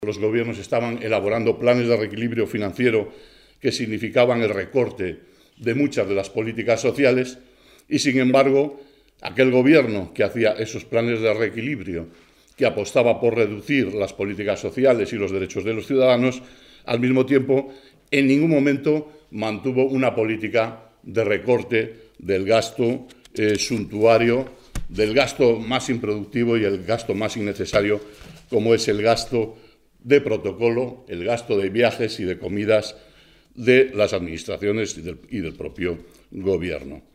Los gobiernos estaban elaborando planes de reequilibrio financiero que significaban el recorte de muchas de las políticas sociales y, sin embargo, aquel gobierno que hacía esos planes de reequilibrio, que apostaba por reducir las políticas sociales y los derechos de los ciudadanos, al mismo tiempo, en ningún momento mantuvo una política de recorte del gasto suntuario, del gasto más improductivo y el gasto más innecesario, como es el gasto de protocolo, el gasto de viajes y de comidas de las administraciones y del propio gobierno.